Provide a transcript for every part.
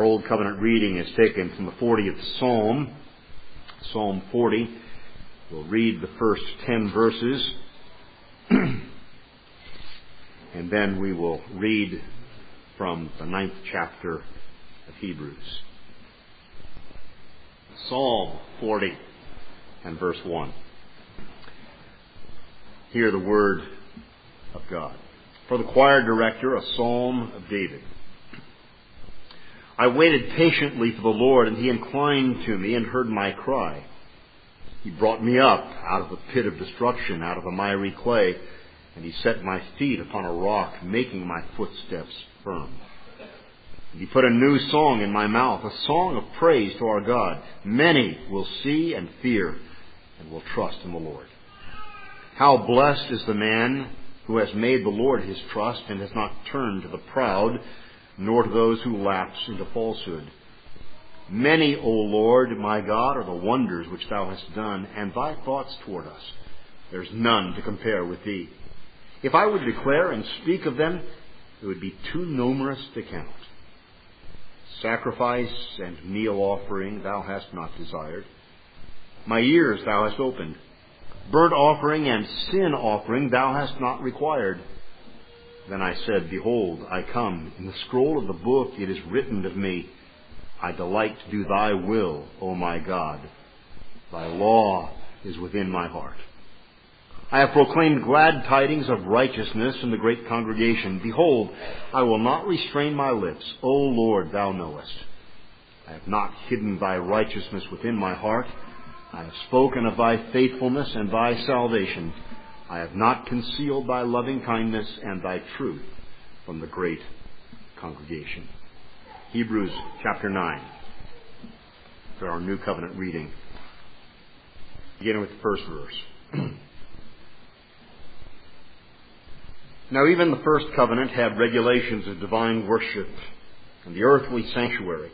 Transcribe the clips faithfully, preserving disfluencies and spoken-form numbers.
Old Covenant reading is taken from the fortieth Psalm, Psalm forty. We'll read the first ten verses, and then we will read from the ninth chapter of Hebrews. Psalm forty and verse one. Hear the word of God. For the choir director, a psalm of David. I waited patiently for the Lord, and he inclined to me and heard my cry. He brought me up out of the pit of destruction, out of the miry clay, and he set my feet upon a rock, making my footsteps firm. And he put a new song in my mouth, a song of praise to our God. Many will see and fear and will trust in the Lord. How blessed is the man who has made the Lord his trust and has not turned to the proud, nor to those who lapse into falsehood. Many, O Lord, my God, are the wonders which thou hast done, and thy thoughts toward us. There is none to compare with thee. If I would declare and speak of them, it would be too numerous to count. Sacrifice and meal offering thou hast not desired. My ears thou hast opened. Burnt offering and sin offering thou hast not required. Then I said, Behold, I come. In the scroll of the book it is written of me, I delight to do thy will, O my God. Thy law is within my heart. I have proclaimed glad tidings of righteousness in the great congregation. Behold, I will not restrain my lips. O Lord, thou knowest. I have not hidden thy righteousness within my heart. I have spoken of thy faithfulness and thy salvation. I have not concealed thy loving kindness and thy truth from the great congregation. Hebrews chapter nine, for our New Covenant reading. Beginning with the first verse. Now even the first covenant had regulations of divine worship and the earthly sanctuary.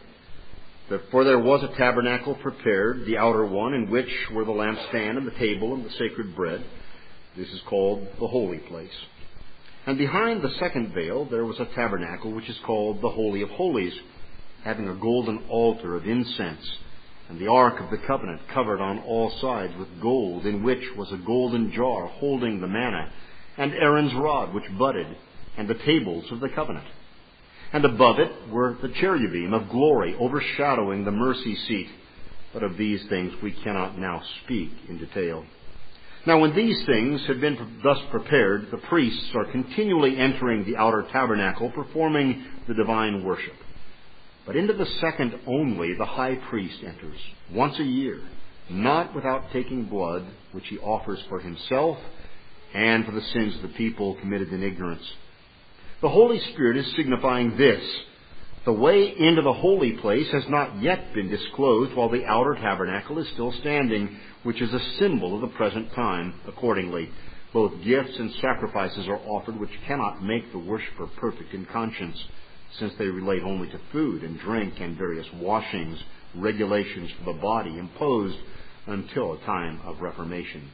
For there was a tabernacle prepared, the outer one, in which were the lampstand and the table and the sacred bread. This is called the holy place. And behind the second veil there was a tabernacle which is called the Holy of Holies, having a golden altar of incense, and the ark of the covenant covered on all sides with gold, in which was a golden jar holding the manna, and Aaron's rod which budded, and the tables of the covenant. And above it were the cherubim of glory overshadowing the mercy seat. But of these things we cannot now speak in detail. Now when these things had been thus prepared, the priests are continually entering the outer tabernacle, performing the divine worship. But into the second only the high priest enters, once a year, not without taking blood, which he offers for himself and for the sins of the people committed in ignorance. The Holy Spirit is signifying this. The way into the holy place has not yet been disclosed while the outer tabernacle is still standing, which is a symbol of the present time. Accordingly, both gifts and sacrifices are offered which cannot make the worshiper perfect in conscience, since they relate only to food and drink and various washings, regulations for the body imposed until a time of reformation.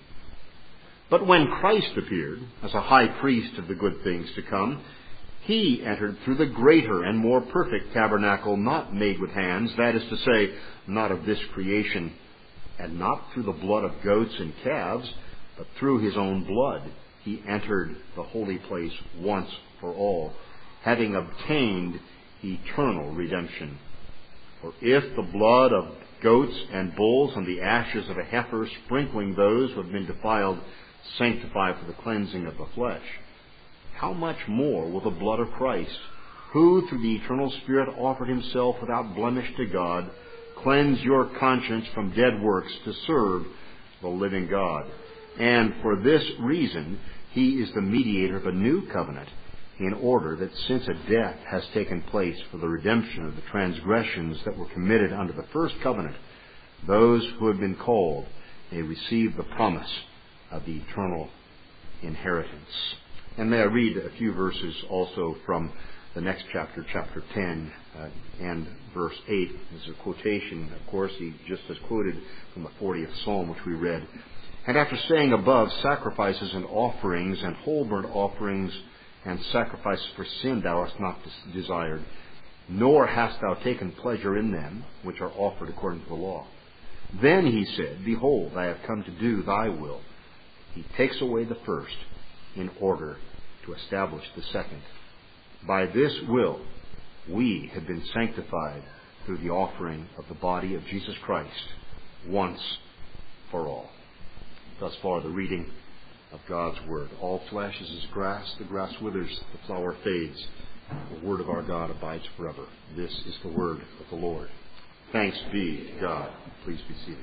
But when Christ appeared as a high priest of the good things to come, he entered through the greater and more perfect tabernacle, not made with hands, that is to say, not of this creation, and not through the blood of goats and calves, but through his own blood. He entered the holy place once for all, having obtained eternal redemption. For if the blood of goats and bulls and the ashes of a heifer, sprinkling those who have been defiled, sanctify for the cleansing of the flesh, how much more will the blood of Christ, who through the eternal Spirit offered himself without blemish to God, cleanse your conscience from dead works to serve the living God? And for this reason he is the mediator of a new covenant, in order that since a death has taken place for the redemption of the transgressions that were committed under the first covenant, those who have been called may receive the promise of the eternal inheritance. And may I read a few verses also from the next chapter, chapter ten, uh, and verse eight. This is a quotation, of course, he just as quoted from the fortieth Psalm, which we read. And after saying above, sacrifices and offerings and whole burnt offerings and sacrifices for sin thou hast not desired, nor hast thou taken pleasure in them which are offered according to the law. Then he said, Behold, I have come to do thy will. He takes away the first in order to establish the second. By this will we have been sanctified through the offering of the body of Jesus Christ once for all. Thus far the reading of God's Word. All flesh is as grass, the grass withers, the flower fades. The Word of our God abides forever. This is the Word of the Lord. Thanks be to God. Please be seated.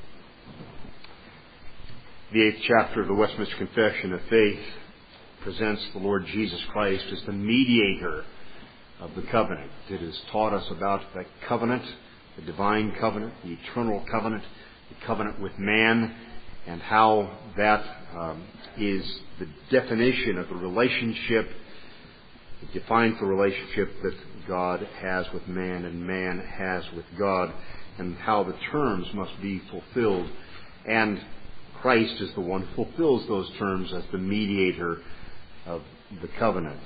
The eighth chapter of the Westminster Confession of Faith presents the Lord Jesus Christ as the mediator of the covenant. It has taught us about the covenant, the divine covenant, the eternal covenant, the covenant with man, and how that um, is the definition of the relationship, it defines the relationship that God has with man and man has with God, and how the terms must be fulfilled. And Christ is the one who fulfills those terms as the mediator of the covenant.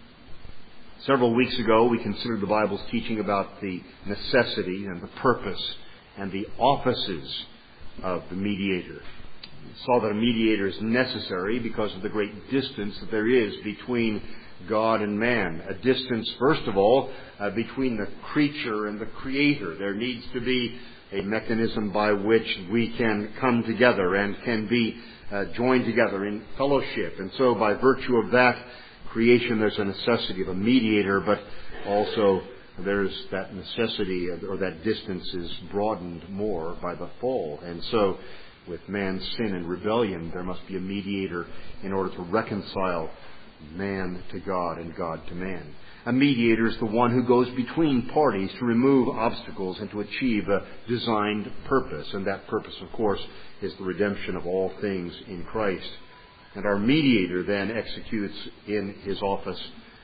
Several weeks ago, we considered the Bible's teaching about the necessity and the purpose and the offices of the mediator. We saw that a mediator is necessary because of the great distance that there is between God and man. A distance, first of all, uh, between the creature and the Creator. There needs to be a mechanism by which we can come together and can be uh, joined together in fellowship. And so by virtue of that creation, there's a necessity of a mediator, but also there's that necessity, or that distance is broadened more by the fall. And so with man's sin and rebellion, there must be a mediator in order to reconcile man to God and God to man. A mediator is the one who goes between parties to remove obstacles and to achieve a designed purpose. And that purpose, of course, is the redemption of all things in Christ. And our mediator then executes in his office,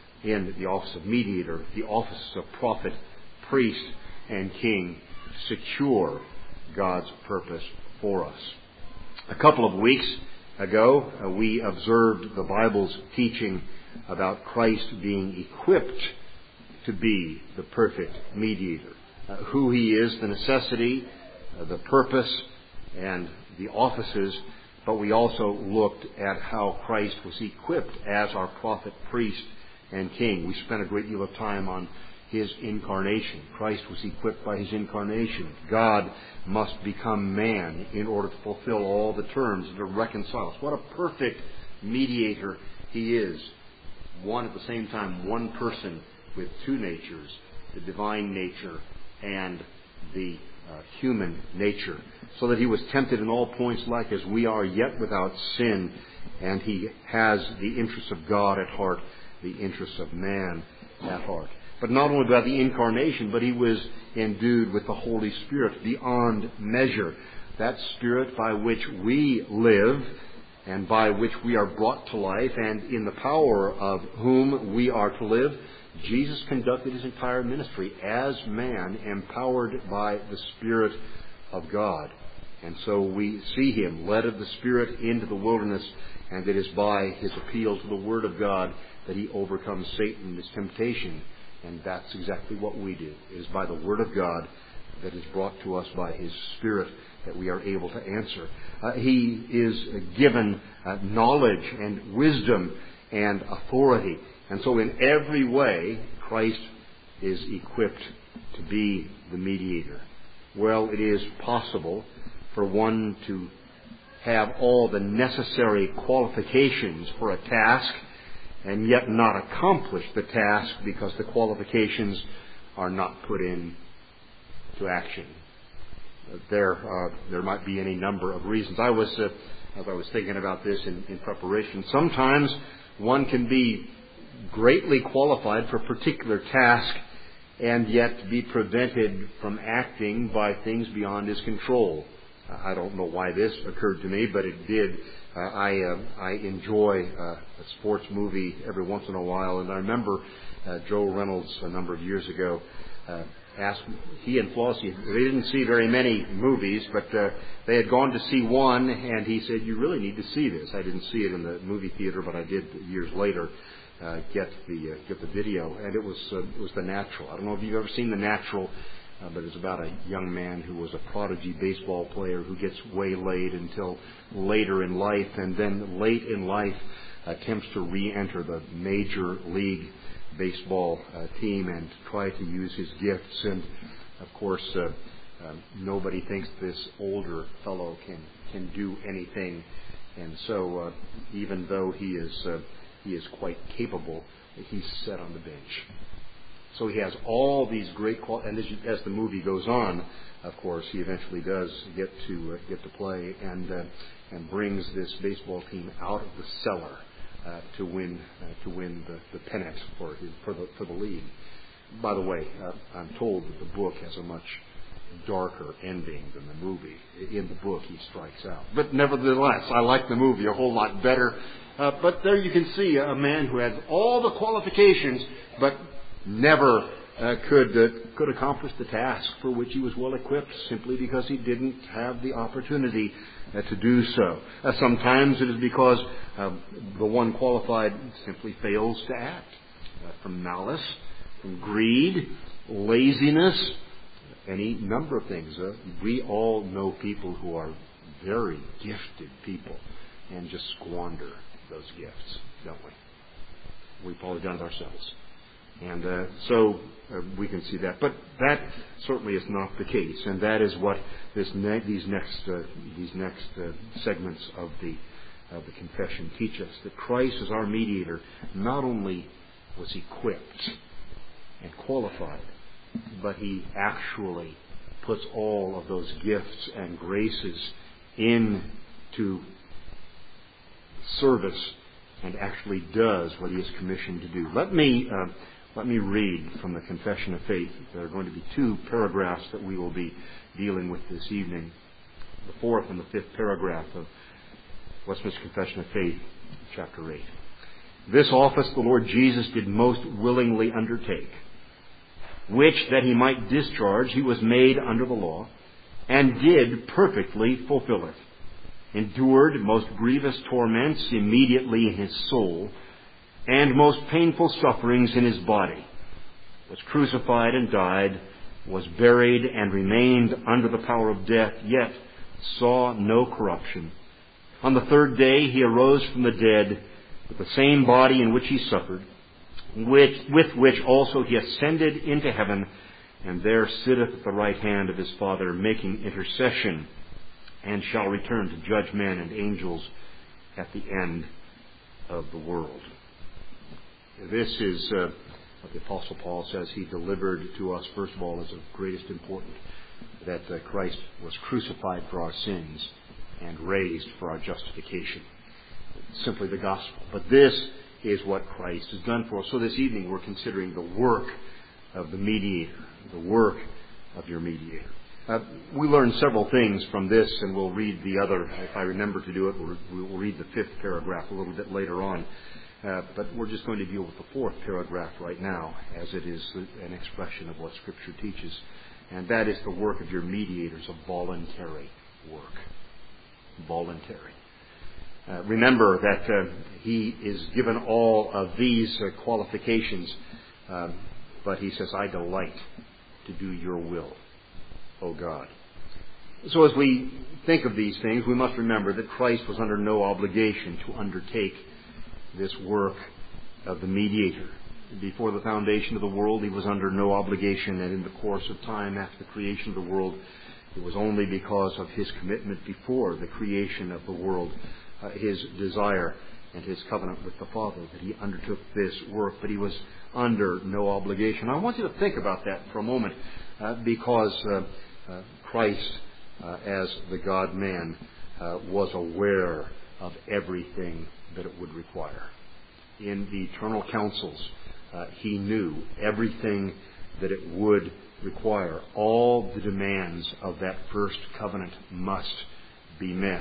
in the office of mediator, the offices of prophet, priest, and king, to secure God's purpose for us. A couple of weeks ago, uh, we observed the Bible's teaching about Christ being equipped to be the perfect mediator. Uh, who he is, the necessity, uh, the purpose, and the offices. But we also looked at how Christ was equipped as our prophet, priest, and king. We spent a great deal of time on his incarnation. Christ was equipped by his incarnation. God must become man in order to fulfill all the terms and to reconcile us. What a perfect mediator he is. One at the same time, one person with two natures, the divine nature and the uh, human nature, so that he was tempted in all points like as we are, yet without sin, and he has the interests of God at heart, the interests of man at heart. But not only by the incarnation, but he was endued with the Holy Spirit beyond measure. That Spirit by which we live and by which we are brought to life, and in the power of whom we are to live. Jesus conducted his entire ministry as man, empowered by the Spirit of God. And so we see him led of the Spirit into the wilderness, and it is by his appeal to the Word of God that he overcomes Satan and his temptation. And that's exactly what we do. It is by the Word of God that is brought to us by his Spirit that we are able to answer. Uh, he is given uh, knowledge and wisdom and authority. And so in every way, Christ is equipped to be the mediator. Well, it is possible for one to have all the necessary qualifications for a task and yet not accomplish the task because the qualifications are not put in to action. There, uh, there might be any number of reasons. I was, uh, as I was thinking about this in, in preparation, sometimes one can be greatly qualified for a particular task and yet be prevented from acting by things beyond his control. I don't know why this occurred to me, but it did. Uh, I uh, I enjoy uh, a sports movie every once in a while, and I remember uh, Joe Reynolds a number of years ago uh, asked, he and Flossie, they didn't see very many movies, but uh, they had gone to see one, and he said, "You really need to see this." I didn't see it in the movie theater, but I did years later. uh, get the uh, get the video, and it was uh, it was The Natural. I don't know if you've ever seen The Natural, uh, but it's about a young man who was a prodigy baseball player who gets waylaid until later in life, and then late in life attempts to re-enter the major league baseball uh, team and try to use his gifts. And of course, uh, uh, nobody thinks this older fellow can can do anything. And so, uh, even though he is uh, he is quite capable, he's set on the bench. So he has all these great qualities. And as, you, as the movie goes on, of course, he eventually does get to uh, get to play and uh, and brings this baseball team out of the cellar uh, to win uh, to win the, the pennant for his, for the for the league. By the way, uh, I'm told that the book has a much darker ending than the movie. In the book, he strikes out. But nevertheless, I like the movie a whole lot better. Uh, but there you can see a man who had all the qualifications, but never uh, could uh, could accomplish the task for which he was well equipped, simply because he didn't have the opportunity uh, to do so. Uh, sometimes it is because uh, the one qualified simply fails to act, uh, from malice, from greed, laziness, any number of things. Uh, we all know people who are very gifted people and just squander those gifts, don't we? We've probably done it ourselves. And uh, so uh, we can see that. But that certainly is not the case. And that is what this ne- these next uh, these next uh, segments of the of the confession teach us. That Christ as our mediator not only was equipped and qualified, but he actually puts all of those gifts and graces into service and actually does what he is commissioned to do. Let me uh, let me read from the Confession of Faith. There are going to be two paragraphs that we will be dealing with this evening. The fourth and the fifth paragraph of Westminster Confession of Faith, chapter eight. This office the Lord Jesus did most willingly undertake, which that he might discharge he was made under the law, and did perfectly fulfill it, endured most grievous torments immediately in his soul, and most painful sufferings in his body, was crucified and died, was buried and remained under the power of death, yet saw no corruption. On the third day he arose from the dead with the same body in which he suffered, Which, with which also he ascended into heaven, and there sitteth at the right hand of his Father, making intercession, and shall return to judge men and angels at the end of the world. This is uh, what the Apostle Paul says he delivered to us, first of all, as of greatest importance, that uh, Christ was crucified for our sins and raised for our justification. Simply the gospel. But this is what Christ has done for us. So this evening we're considering the work of the mediator, the work of your mediator. Uh, we learn several things from this, and we'll read the other. If I remember to do it, we'll, we'll read the fifth paragraph a little bit later on. Uh, but we're just going to deal with the fourth paragraph right now, as it is an expression of what Scripture teaches. And that is the work of your mediators, a voluntary work. Voluntary. Uh, remember that uh, he is given all of these uh, qualifications, um, but he says, I delight to do your will, O God. So as we think of these things, we must remember that Christ was under no obligation to undertake this work of the mediator. Before the foundation of the world, he was under no obligation, and in the course of time after the creation of the world, it was only because of his commitment before the creation of the world, Uh, his desire and his covenant with the Father, that he undertook this work, but he was under no obligation. I want you to think about that for a moment, uh, because uh, uh, Christ, uh, as the God-man, uh, was aware of everything that it would require. In the eternal counsels, uh, he knew everything that it would require. All the demands of that first covenant must be met.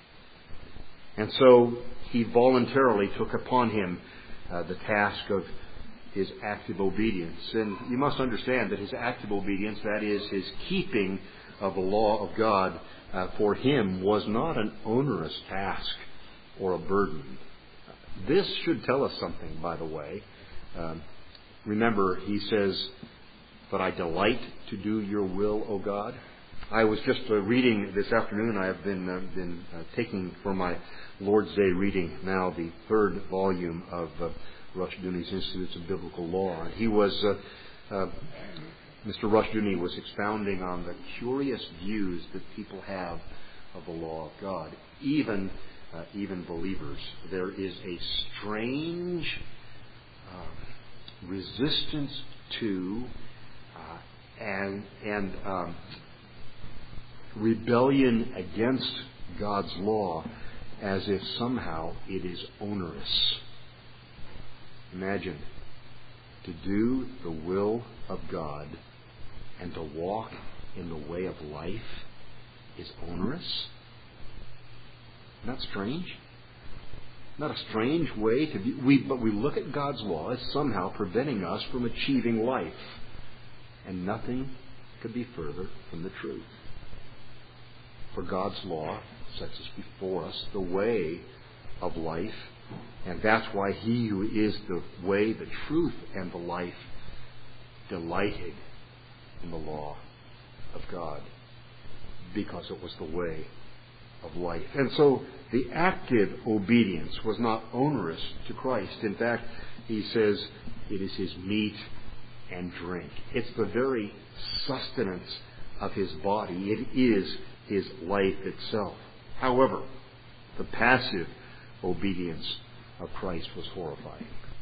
And so he voluntarily took upon him uh, the task of his active obedience. And you must understand that his active obedience, that is, his keeping of the law of God, uh, for him was not an onerous task or a burden. This should tell us something, by the way. Um, remember, he says, "But I delight to do your will, O God." I was just uh, reading this afternoon. I have been uh, been uh, taking for my Lord's Day reading now the third volume of uh, Rushdoony's Institutes of Biblical Law. And he was, uh, uh, Mister Rushdoony was expounding on the curious views that people have of the law of God, even uh, even believers. There is a strange uh, resistance to uh, and and um, rebellion against God's law as if somehow it is onerous. Imagine, to do the will of God and to walk in the way of life is onerous? Isn't that strange? Not a strange way to be, we, but we look at God's law as somehow preventing us from achieving life. And nothing could be further from the truth. For God's law sets us before us the way of life, and that's why He who is the way, the truth, and the life delighted in the law of God, because it was the way of life. And so the active obedience was not onerous to Christ. In fact, he says it is His meat and drink. It's the very sustenance of His body. It is His life itself. However, the passive obedience of Christ was horrifying.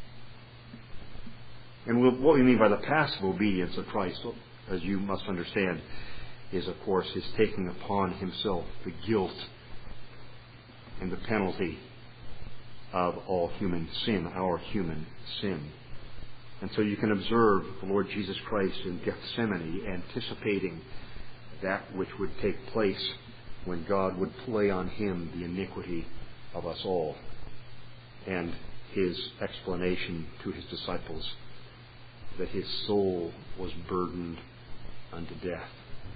And what we mean by the passive obedience of Christ, as you must understand, is, of course, His taking upon Himself the guilt and the penalty of all human sin, our human sin. And so you can observe the Lord Jesus Christ in Gethsemane anticipating that which would take place when God would play on Him the iniquity of us all. And His explanation to His disciples that His soul was burdened unto death.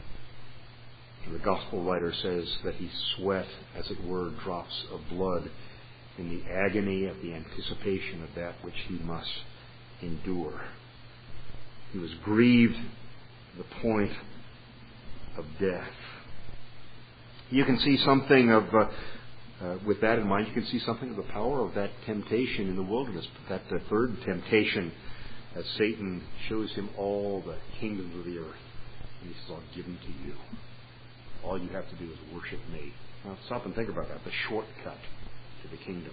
And the Gospel writer says that He sweat, as it were, drops of blood in the agony of the anticipation of that which He must endure. He was grieved to the point of death. You can see something of, uh, uh, with that in mind, you can see something of the power of that temptation in the wilderness. That the third temptation, as Satan shows him all the kingdoms of the earth. And he says, "I'll give them to you. All you have to do is worship me." Now stop and think about that. The shortcut to the kingdom.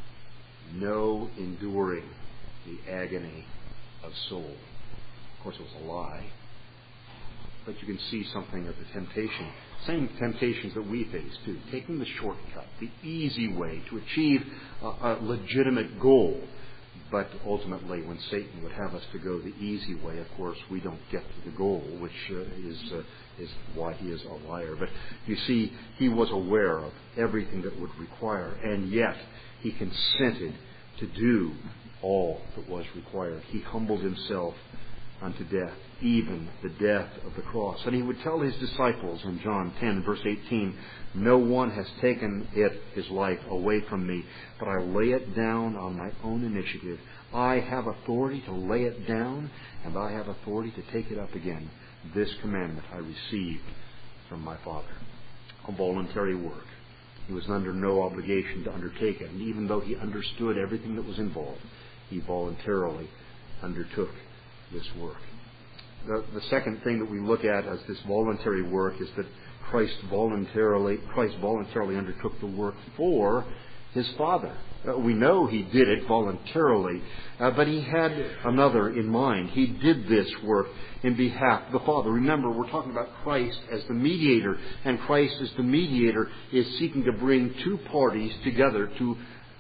No enduring the agony of soul. Of course, it was a lie. But you can see something of the temptation. Same temptations that we face too. Taking the shortcut, the easy way to achieve a, a legitimate goal. But ultimately, when Satan would have us to go the easy way, of course, we don't get to the goal, which uh, is uh, is why he is a liar. But you see, he was aware of everything that would require, and yet he consented to do all that was required. He humbled himself unto death, even the death of the cross. And he would tell his disciples in John ten, verse eighteen, "No one has taken it, his life, away from me, but I lay it down on my own initiative. I have authority to lay it down, and I have authority to take it up again. This commandment I received from my Father." A voluntary work. He was under no obligation to undertake it. And even though he understood everything that was involved, he voluntarily undertook this work. The, the second thing that we look at as this voluntary work is that Christ voluntarily Christ voluntarily undertook the work for His Father. Uh, we know He did it voluntarily, uh, but He had another in mind. He did this work in behalf of the Father. Remember, we're talking about Christ as the mediator, and Christ as the mediator is seeking to bring two parties together to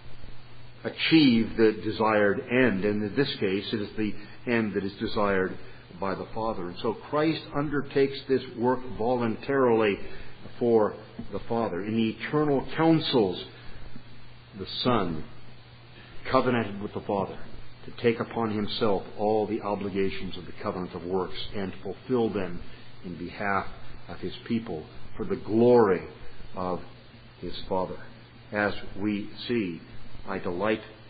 achieve the desired end. And in this case, it is the end that is desired by the Father. And so Christ undertakes this work voluntarily for the Father. In the eternal councils, the Son covenanted with the Father to take upon Himself all the obligations of the covenant of works and fulfill them in behalf of His people for the glory of His Father. As we see, I delight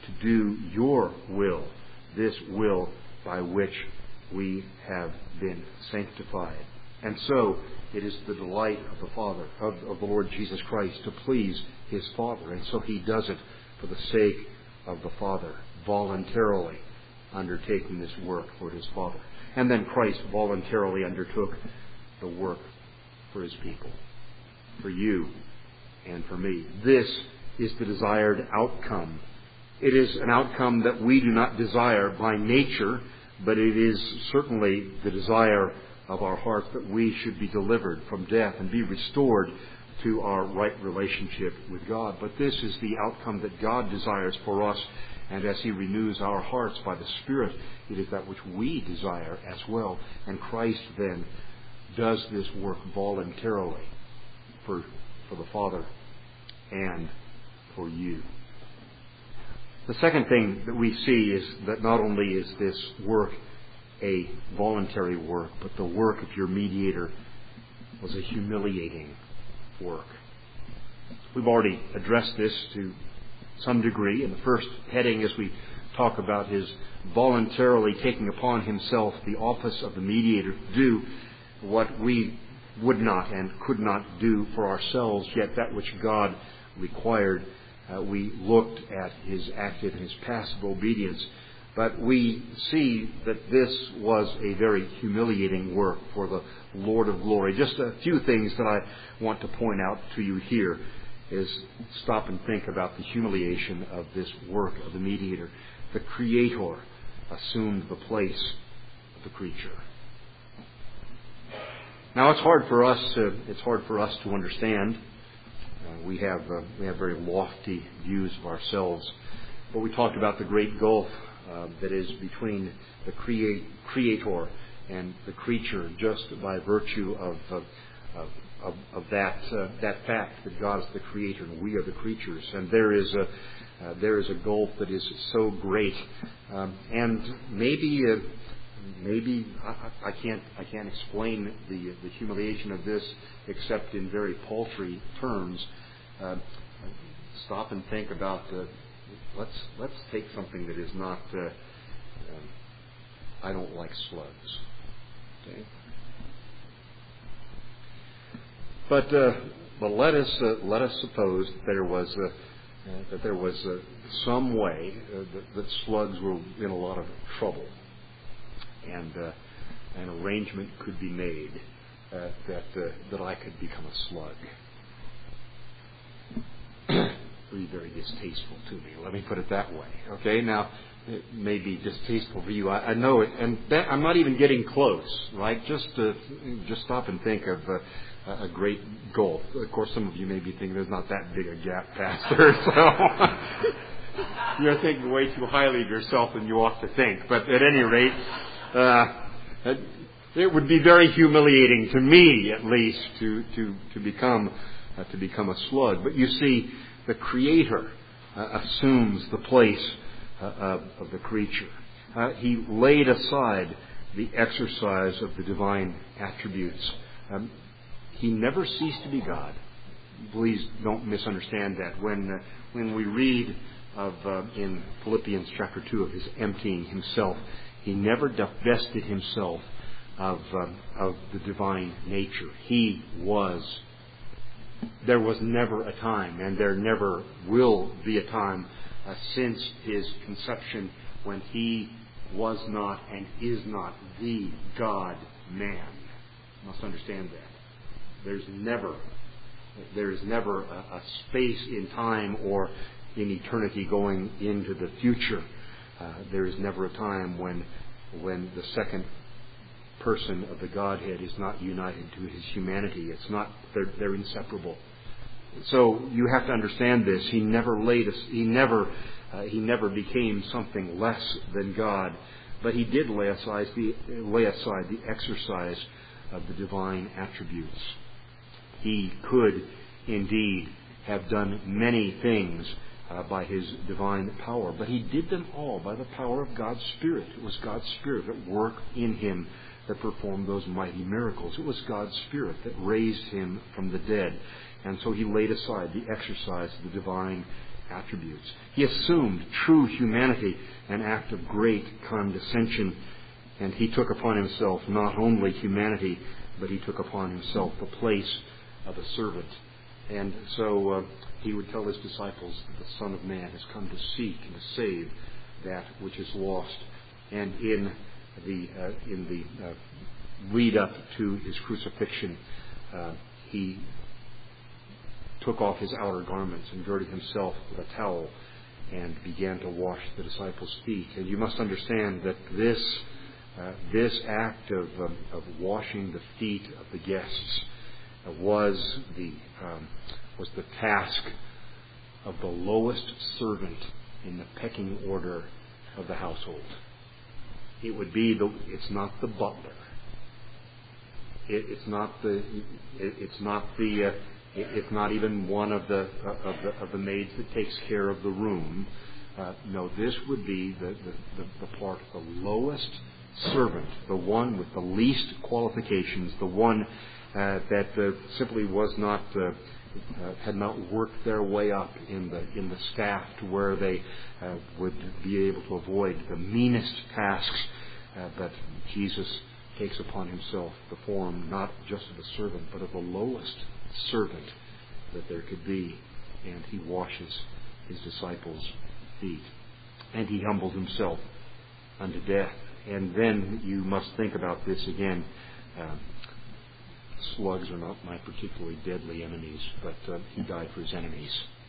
to do your will, this will by which we have been sanctified. And so it is the delight of the Father, of, of the Lord Jesus Christ, to please His Father. And so He does it for the sake of the Father, voluntarily undertaking this work for His Father. And then Christ voluntarily undertook the work for His people, for you and for me. This is the desired outcome. It is an outcome that we do not desire by nature, but it is certainly the desire of our hearts that we should be delivered from death and be restored to our right relationship with God. But this is the outcome that God desires for us, and as He renews our hearts by the Spirit, it is that which we desire as well. And Christ then does this work voluntarily for, for the Father and for you. The second thing that we see is that not only is this work a voluntary work, but the work of your mediator was a humiliating work. We've already addressed this to some degree in the first heading as we talk about His voluntarily taking upon Himself the office of the mediator to do what we would not and could not do for ourselves, yet that which God required. Uh, we looked at His active and His passive obedience. But we see that this was a very humiliating work for the Lord of glory. Just a few things that I want to point out to you here is stop and think about the humiliation of this work of the mediator. The Creator assumed the place of the creature. Now it's hard for us to, it's hard for us to understand. Uh, we have uh, we have very lofty views of ourselves. But we talked about the great gulf Uh, that is between the create, Creator and the creature, just by virtue of of, of, of that uh, that fact that God is the Creator and we are the creatures. And there is a uh, there is a gulf that is so great, um, and maybe uh, maybe I, I can't I can't explain the the humiliation of this except in very paltry terms. Uh, stop and think about the. Let's let's take something that is not. Uh, um, I don't like slugs. Okay. But uh, but let us uh, let us suppose that there was uh, uh, that there was uh, some way uh, that, that slugs were in a lot of trouble, and uh, an arrangement could be made uh, that uh, that I could become a slug. Be very distasteful to me. Let me put it that way. Okay, now it may be distasteful for you. I, I know it, and that, I'm not even getting close. Right? Just uh, just stop and think of uh, a great gulf. Of course, some of you may be thinking there's not that big a gap, Pastor. So you're thinking way too highly of yourself than you ought to think. But at any rate, uh, it, it would be very humiliating to me, at least, to to to become uh, to become a slug. But you see. The Creator uh, assumes the place uh, of, of the creature. Uh, he laid aside the exercise of the divine attributes. Um, he never ceased to be God. Please don't misunderstand that. When uh, when we read of uh, in Philippians chapter two of His emptying Himself, He never divested Himself of um, of the divine nature. He was. There was never a time, and there never will be a time uh, since His conception when He was not and is not the God-man. You must understand that. There's never, there is never a, a space in time or in eternity going into the future. Uh, there is never a time when, when the second person of the Godhead is not united to His humanity. It's not, they're, they're inseparable. So you have to understand this. He never laid us, he never, uh, he never became something less than God, but He did lay aside the, lay aside the exercise of the divine attributes. He could indeed have done many things uh, by His divine power, but He did them all by the power of God's Spirit. It was God's Spirit at work in Him that performed those mighty miracles. It was God's Spirit that raised Him from the dead. And so He laid aside the exercise of the divine attributes. He assumed true humanity, an act of great condescension, and he took upon himself not only humanity, but he took upon himself the place of a servant. And so uh, he would tell his disciples that the Son of Man has come to seek and to save that which is lost. And in the uh, in the uh, lead up to his crucifixion, uh, he took off his outer garments and girded himself with a towel and began to wash the disciples' feet. And you must understand that this uh, this act of um, of washing the feet of the guests uh, was the um, was the task of the lowest servant in the pecking order of the household. It would be the it's not the butler. It, it's not the it, it's not the uh, it, it's not even one of the uh, of the of the maids that takes care of the room. Uh, no, this would be the, the, the, the part of the lowest servant, the one with the least qualifications, the one uh, that uh, simply was not uh, uh, had not worked their way up in the in the staff to where they uh, would be able to avoid the meanest tasks. Uh, but Jesus takes upon himself the form not just of a servant, but of the lowest servant that there could be, and he washes his disciples' feet, and he humbles himself unto death. And then you must think about this again. Uh, slugs are not my particularly deadly enemies, but uh, he died for his enemies.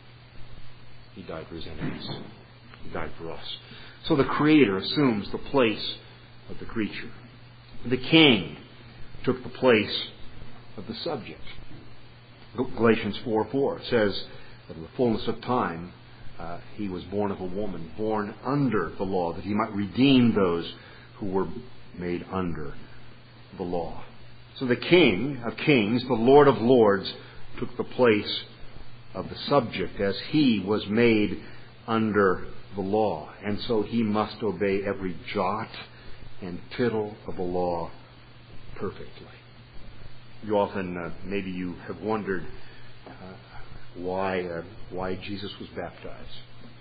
He died for his enemies. He died for us. So the Creator assumes the place of the creature. The King took the place of the subject. Galatians four four says that in the fullness of time uh, he was born of a woman, born under the law, that he might redeem those who were made under the law. So the King of Kings, the Lord of Lords, took the place of the subject as he was made under the law. And so he must obey every jot and tittle of the law perfectly. You often, uh, maybe you have wondered uh, why uh, why Jesus was baptized.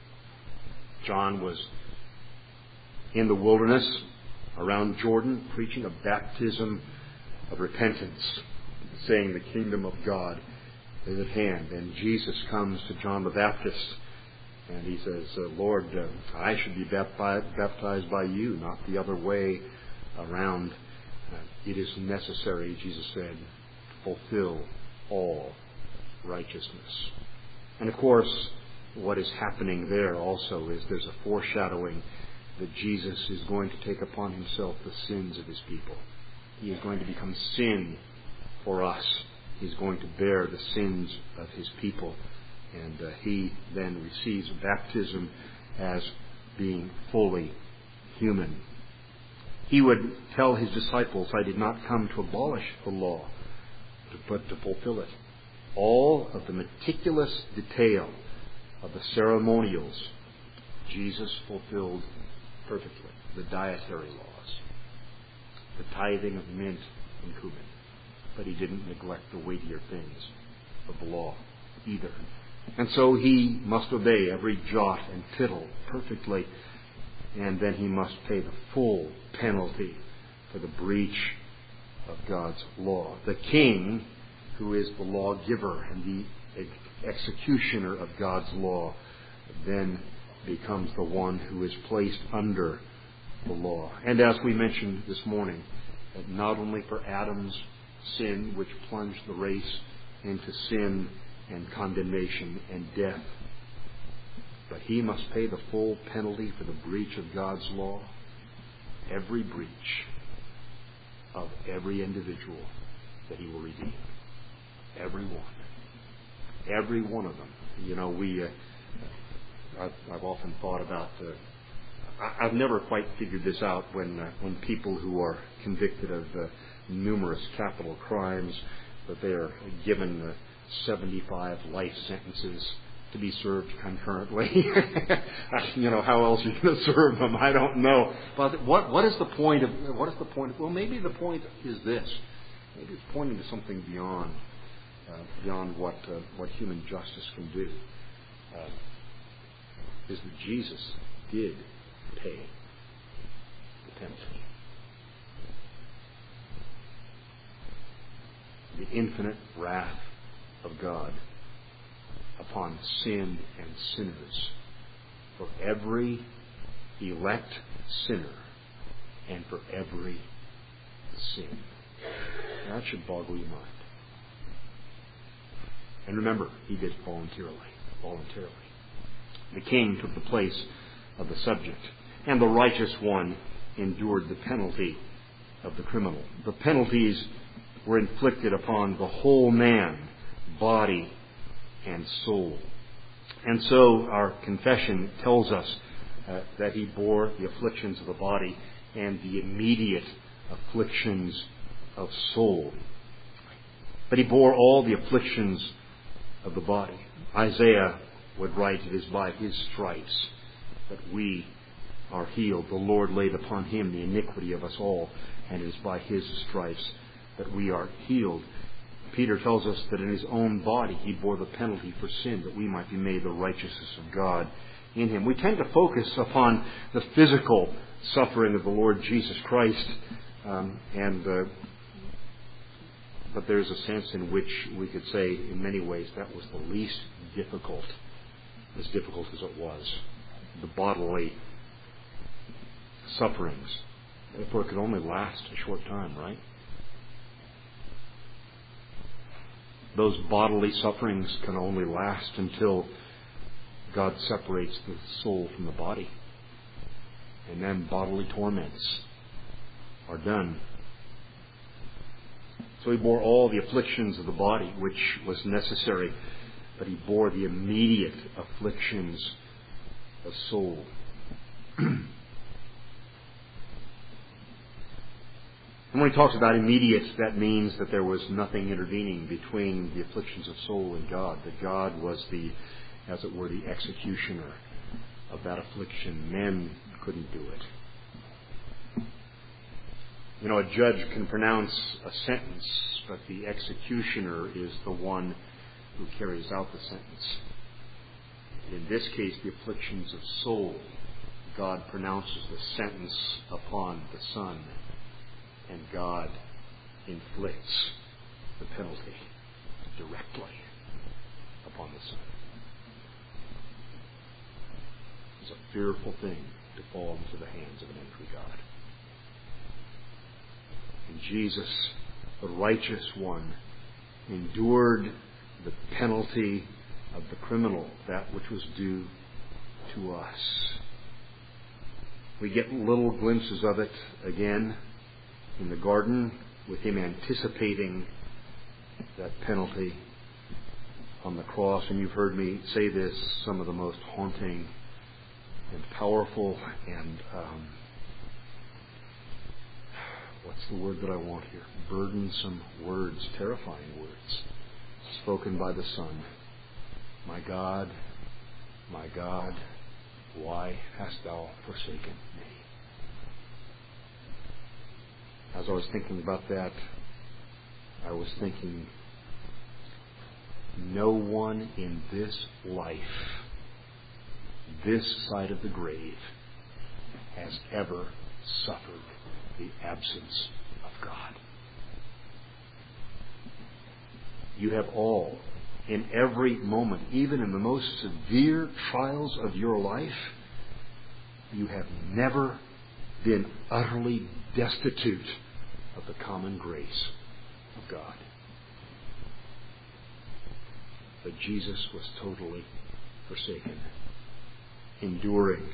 John was in the wilderness around Jordan preaching a baptism of repentance, saying the kingdom of God is at hand. And Jesus comes to John the Baptist and he says, uh, Lord, uh, I should be baptized, baptized by you, not the other way around. Uh, it is necessary, Jesus said, to fulfill all righteousness. And of course, what is happening there also is there's a foreshadowing that Jesus is going to take upon himself the sins of his people. He is going to become sin for us. He's going to bear the sins of his people. And uh, he then receives baptism as being fully human. He would tell his disciples, I did not come to abolish the law, but to fulfill it. All of the meticulous detail of the ceremonials, Jesus fulfilled perfectly. The dietary laws, the tithing of mint and cumin. But he didn't neglect the weightier things of the law either. And so he must obey every jot and tittle perfectly, and then he must pay the full penalty for the breach of God's law. The king, who is the lawgiver and the executioner of God's law, then becomes the one who is placed under the law. And as we mentioned this morning, not only for Adam's sin, which plunged the race into sin and condemnation and death, but he must pay the full penalty for the breach of God's law. Every breach of every individual that he will redeem. Every one. Every one of them. You know, we, uh, I've, I've often thought about, uh, I, I've never quite figured this out when, uh, when people who are convicted of uh, numerous capital crimes, that they are given uh, seventy-five life sentences to be served concurrently. You know, how else are you going to serve them? I don't know. But what what is the point of what is the point of, well, maybe the point is this. Maybe it's pointing to something beyond uh, beyond what uh, what human justice can do. Uh, is that Jesus did pay the penalty. The infinite wrath of God upon sin and sinners for every elect sinner and for every sin. That should boggle your mind. And remember, he did it voluntarily. Voluntarily. The king took the place of the subject, and the righteous one endured the penalty of the criminal. The penalties were inflicted upon the whole man, body and soul. And so our confession tells us uh, that he bore the afflictions of the body and the immediate afflictions of soul. But he bore all the afflictions of the body. Isaiah would write, it is by his stripes that we are healed. The Lord laid upon him the iniquity of us all, and it is by his stripes that we are healed. Peter tells us that in his own body he bore the penalty for sin, that we might be made the righteousness of God in him. We tend to focus upon the physical suffering of the Lord Jesus Christ, um, and uh, but there's a sense in which we could say, in many ways, that was the least difficult, as difficult as it was. The bodily sufferings. For it could only last a short time, right? Those bodily sufferings can only last until God separates the soul from the body. And then bodily torments are done. So he bore all the afflictions of the body, which was necessary, but he bore the immediate afflictions of soul. And when he talks about immediate, that means that there was nothing intervening between the afflictions of soul and God, that God was the, as it were, the executioner of that affliction. Men couldn't do it. You know, a judge can pronounce a sentence, but the executioner is the one who carries out the sentence. In this case, the afflictions of soul, God pronounces the sentence upon the Son, and God inflicts the penalty directly upon the Son. It's a fearful thing to fall into the hands of an angry God. And Jesus, the righteous one, endured the penalty of the criminal, that which was due to us. We get little glimpses of it again in the garden, with him anticipating that penalty on the cross. And you've heard me say this, some of the most haunting and powerful and um, what's the word that I want here? Burdensome words, terrifying words, spoken by the Son. My God, my God, why hast thou forsaken me? As I was thinking about that, I was thinking, no one in this life, this side of the grave, has ever suffered the absence of God. You have all, in every moment, even in the most severe trials of your life, you have never been utterly destitute of the common grace of God. But Jesus was totally forsaken, enduring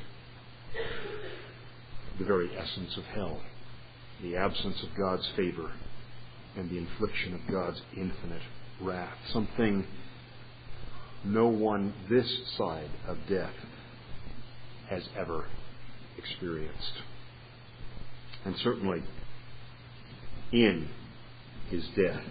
the very essence of hell, the absence of God's favor, and the infliction of God's infinite wrath, something no one this side of death has ever experienced. And certainly in his death,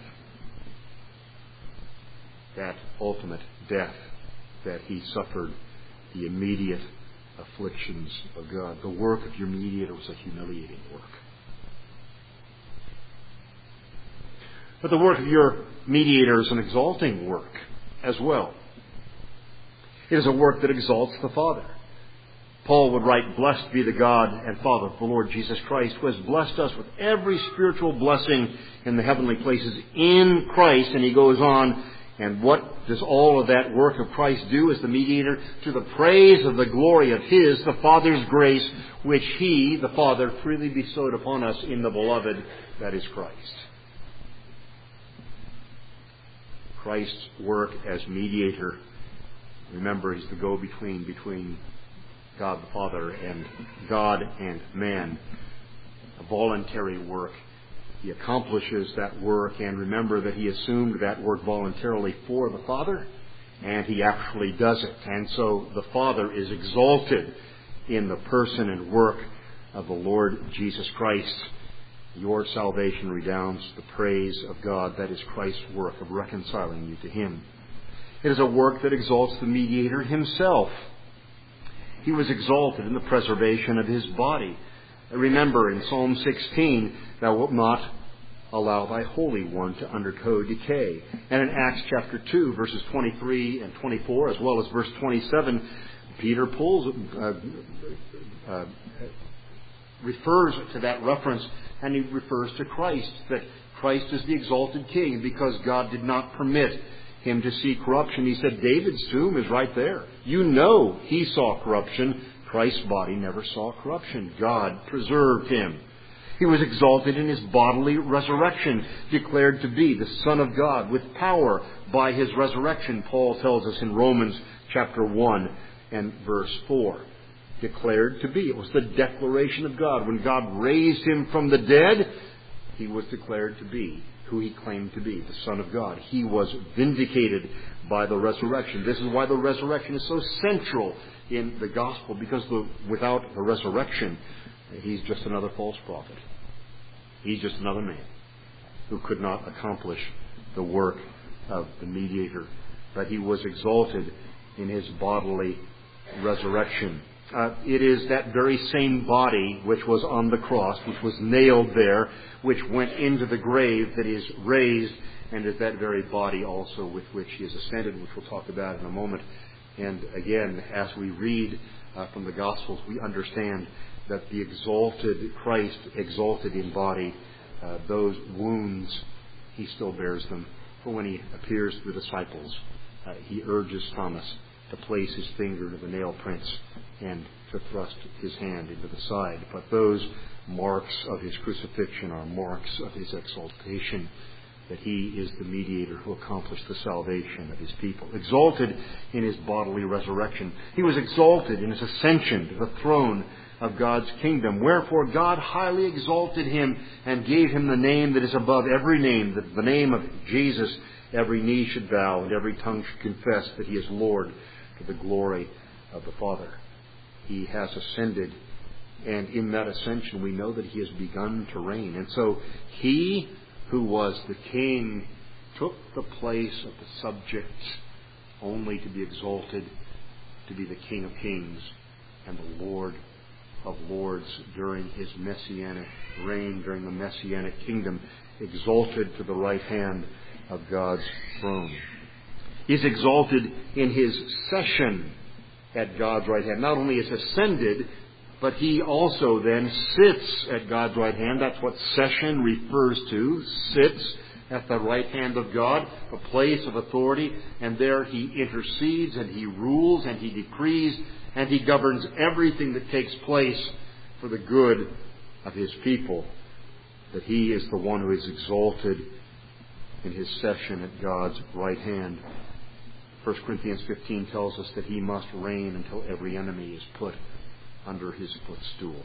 that ultimate death that he suffered, the immediate afflictions of God. The work of your mediator was a humiliating work. But the work of your mediator is an exalting work as well. It is a work that exalts the Father. Paul would write, "Blessed be the God and Father of the Lord Jesus Christ, who has blessed us with every spiritual blessing in the heavenly places in Christ." And he goes on, and what does all of that work of Christ do as the mediator? "To the praise of the glory of His, the Father's grace, which He, the Father, freely bestowed upon us in the Beloved, that is Christ." Christ's work as mediator. Remember, He's the go-between between God the Father and God and man. A voluntary work. He accomplishes that work, and remember that He assumed that work voluntarily for the Father, and He actually does it. And so the Father is exalted in the person and work of the Lord Jesus Christ. Your salvation redounds to the praise of God. That is Christ's work of reconciling you to Him. It is a work that exalts the mediator Himself. He was exalted in the preservation of His body. Remember in Psalm sixteen, "Thou wilt not allow Thy Holy One to undergo decay." And in Acts chapter two, verses twenty-three and twenty-four, as well as verse twenty-seven, Peter pulls, uh, uh, refers to that reference, and he refers to Christ, that Christ is the exalted King because God did not permit Him to see corruption. He said, David's tomb is right there. You know he saw corruption. Christ's body never saw corruption. God preserved Him. He was exalted in His bodily resurrection, declared to be the Son of God with power by His resurrection. Paul tells us in Romans chapter one and verse four. Declared to be. It was the declaration of God. When God raised Him from the dead, He was declared to be who He claimed to be, the Son of God. He was vindicated by the resurrection. This is why the resurrection is so central in the gospel, because the, without the resurrection, He's just another false prophet. He's just another man who could not accomplish the work of the mediator. But He was exalted in His bodily resurrection. Uh, it is that very same body which was on the cross, which was nailed there, which went into the grave, that is raised, and is that very body also with which He is ascended, which we'll talk about in a moment. And again, as we read uh, from the Gospels, we understand that the exalted Christ, exalted in body, uh, those wounds, He still bears them. For when He appears to the disciples, uh, He urges Thomas to place his finger into the nail prints and to thrust his hand into the side. But those marks of His crucifixion are marks of His exaltation, that He is the mediator who accomplished the salvation of His people. Exalted in His bodily resurrection. He was exalted in His ascension to the throne of God's kingdom. Wherefore God highly exalted Him and gave Him the name that is above every name, that the name of Jesus every knee should bow and every tongue should confess that He is Lord, to the glory of the Father. He has ascended, and in that ascension we know that He has begun to reign. And so He who was the King took the place of the subject, only to be exalted to be the King of kings and the Lord of lords during His messianic reign, during the messianic kingdom, exalted to the right hand of God's throne. He's exalted in His session at God's right hand. Not only is ascended, but He also then sits at God's right hand. That's what session refers to. Sits at the right hand of God, a place of authority, and there He intercedes and He rules and He decrees and He governs everything that takes place for the good of His people. That He is the one who is exalted in His session at God's right hand. First Corinthians fifteen tells us that He must reign until every enemy is put under His footstool.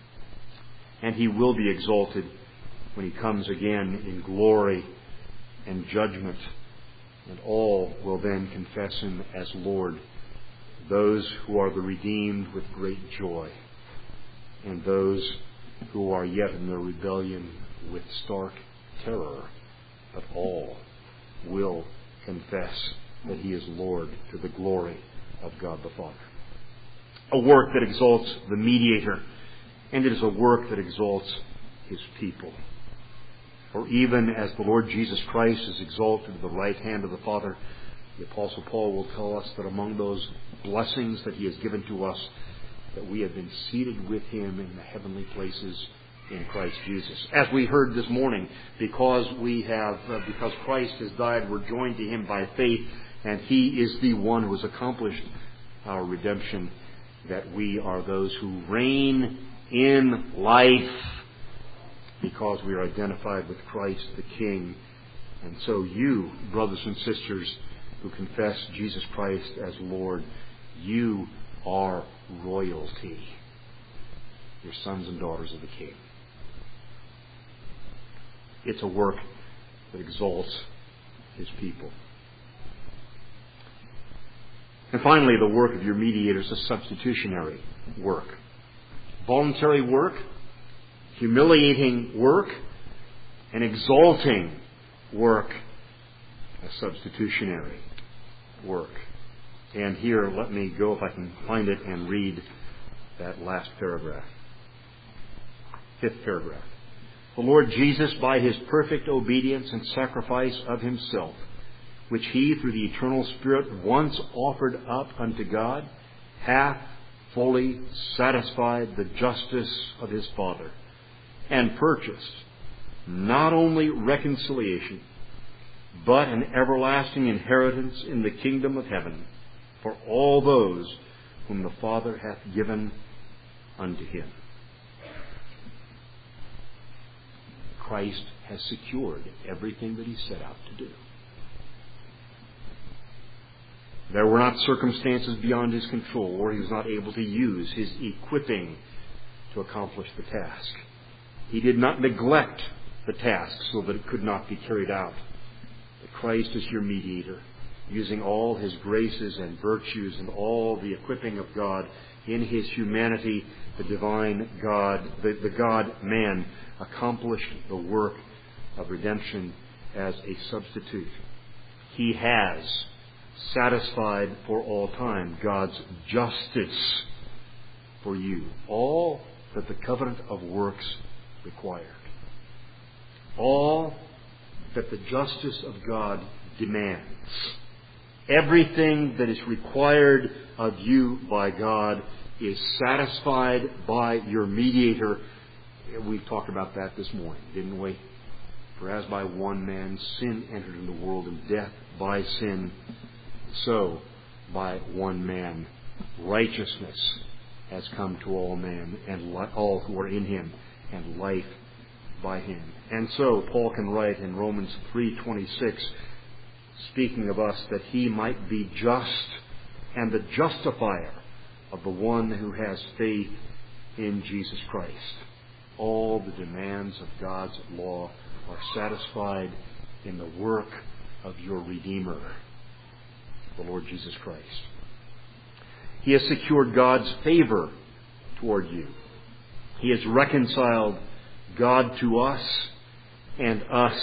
And He will be exalted when He comes again in glory and judgment, and all will then confess Him as Lord. Those who are the redeemed with great joy, and those who are yet in their rebellion with stark terror, but all will confess that He is Lord, to the glory of God the Father. A work that exalts the mediator, and it is a work that exalts His people. For even as the Lord Jesus Christ is exalted to the right hand of the Father, the Apostle Paul will tell us that among those blessings that He has given to us that we have been seated with Him in the heavenly places in Christ Jesus. As we heard this morning, because we have, uh, because Christ has died, we're joined to Him by faith, and He is the one who has accomplished our redemption, that we are those who reign in life because we are identified with Christ the King. And so you, brothers and sisters who confess Jesus Christ as Lord, you are royalty. You're sons and daughters of the King. It's a work that exalts His people. And finally, the work of your mediator is a substitutionary work. Voluntary work, humiliating work, and exalting work, a substitutionary work. And here, let me go, if I can find it, and read that last paragraph. Fifth paragraph. The Lord Jesus, by His perfect obedience and sacrifice of Himself, which He, through the eternal Spirit, once offered up unto God, hath fully satisfied the justice of His Father, and purchased not only reconciliation, but an everlasting inheritance in the kingdom of heaven for all those whom the Father hath given unto Him. Christ has secured everything that He set out to do. There were not circumstances beyond His control, or He was not able to use His equipping to accomplish the task. He did not neglect the task so that it could not be carried out. But Christ is your mediator, using all His graces and virtues and all the equipping of God in His humanity. The divine God, the, the God-man, accomplished the work of redemption as a substitute. He has satisfied for all time God's justice for you. All that the covenant of works required. All that the justice of God demands. Everything that is required of you by God is satisfied by your mediator. We've talked about that this morning, didn't we? For as by one man sin entered into the world, and death by sin, so by one man righteousness has come to all men, and all who are in Him, and life by Him. And so Paul can write in Romans three twenty-six, speaking of us, that He might be just and the justifier of the one who has faith in Jesus Christ. All the demands of God's law are satisfied in the work of your Redeemer, the Lord Jesus Christ. He has secured God's favor toward you. He has reconciled God to us and us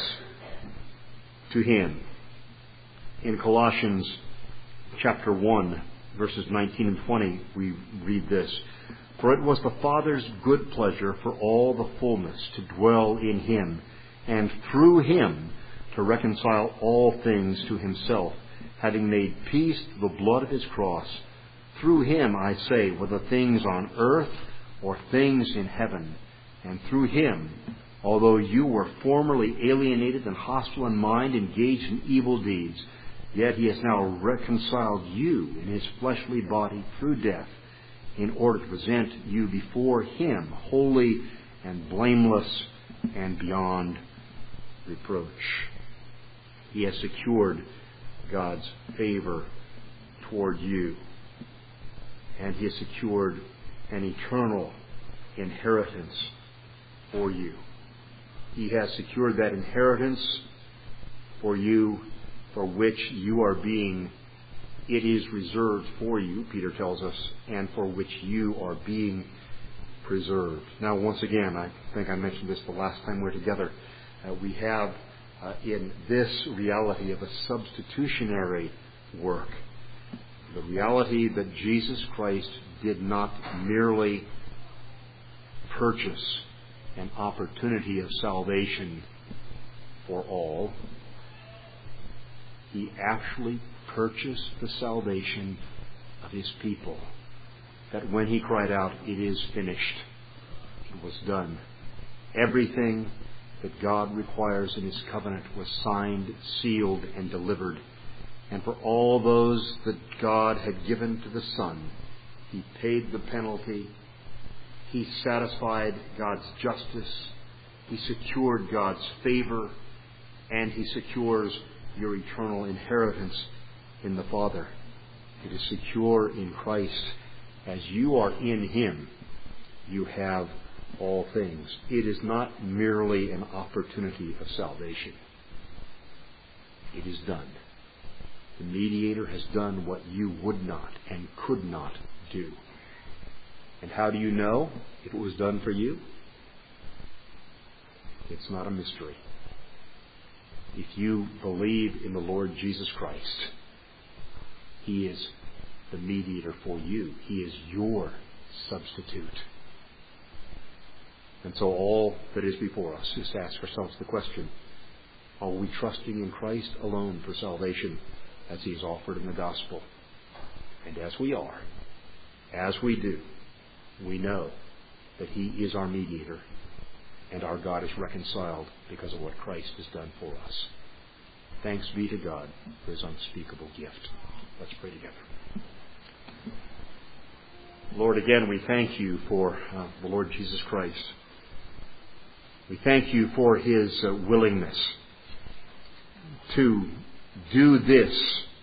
to Him. In Colossians chapter one, verses nineteen and twenty, we read this. For it was the Father's good pleasure for all the fullness to dwell in Him, and through Him to reconcile all things to Himself, having made peace through the blood of His cross. Through Him, I say, whether things on earth or things in heaven. And through Him, although you were formerly alienated and hostile in mind, engaged in evil deeds, yet He has now reconciled you in His fleshly body through death, in order to present you before Him holy and blameless and beyond reproach. He has secured God's favor toward you, and He has secured an eternal inheritance for you. He has secured that inheritance for you, for which you are being, it is reserved for you, Peter tells us, and for which you are being preserved. Now, once again, I think I mentioned this the last time we were together, uh, we have uh, in this reality of a substitutionary work, the reality that Jesus Christ did not merely purchase an opportunity of salvation for all. He actually purchased the salvation of His people. that when he cried out, "It is finished," it was done. Everything that God requires in his covenant was signed, sealed, and delivered. And for all those that God had given to the Son, he paid the penalty. He satisfied God's justice. He secured God's favor. And he secures your eternal inheritance in the Father. It is secure in Christ. As you are in him, you have all things. It is not merely an opportunity of salvation. It is done. The mediator has done what you would not and could not do. And how do you know if it was done for you? It's not a mystery. If you believe in the Lord Jesus Christ, he is the mediator for you. He is your substitute. And so all that is before us is to ask ourselves the question, are we trusting in Christ alone for salvation as he is offered in the gospel? And as we are, as we do, we know that he is our mediator and our God is reconciled because of what Christ has done for us. Thanks be to God for his unspeakable gift. Let's pray together. Lord, again, we thank you for uh, the Lord Jesus Christ. We thank you for his uh, willingness to do this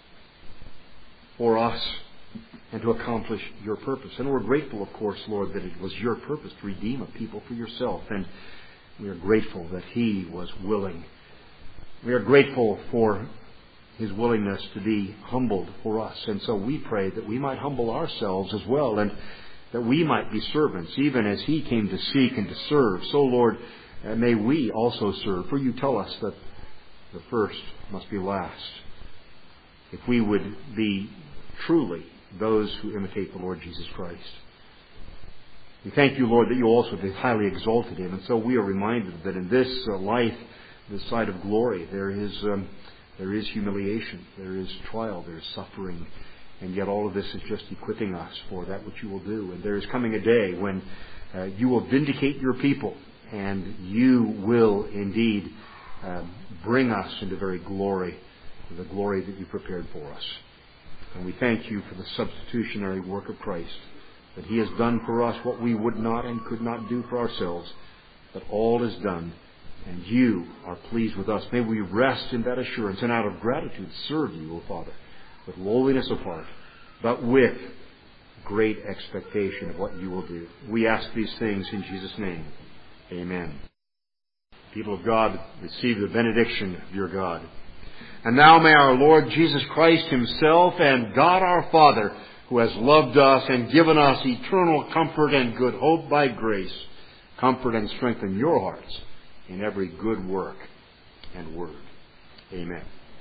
for us and to accomplish your purpose. And we're grateful, of course, Lord, that it was your purpose to redeem a people for yourself. And we are grateful that he was willing. We are grateful for his willingness to be humbled for us. And so we pray that we might humble ourselves as well, and that we might be servants, even as he came to seek and to serve. So, Lord, uh, may we also serve. For you tell us that the first must be last. If we would be truly those who imitate the Lord Jesus Christ. We thank you, Lord, that you also have highly exalted him. And so we are reminded that in this uh, life, this side of glory, there is um, there is humiliation, there is trial, there is suffering. And yet all of this is just equipping us for that which you will do. And there is coming a day when uh, you will vindicate your people, and you will indeed uh, bring us into very glory, the glory that you prepared for us. And we thank you for the substitutionary work of Christ, that he has done for us what we would not and could not do for ourselves, that all is done, and you are pleased with us. May we rest in that assurance and out of gratitude serve you, O Father, with lowliness of heart, but with great expectation of what you will do. We ask these things in Jesus' name. Amen. People of God, receive the benediction of your God. And now may our Lord Jesus Christ himself and God our Father, who has loved us and given us eternal comfort and good hope by grace, comfort and strengthen your hearts in every good work and word. Amen.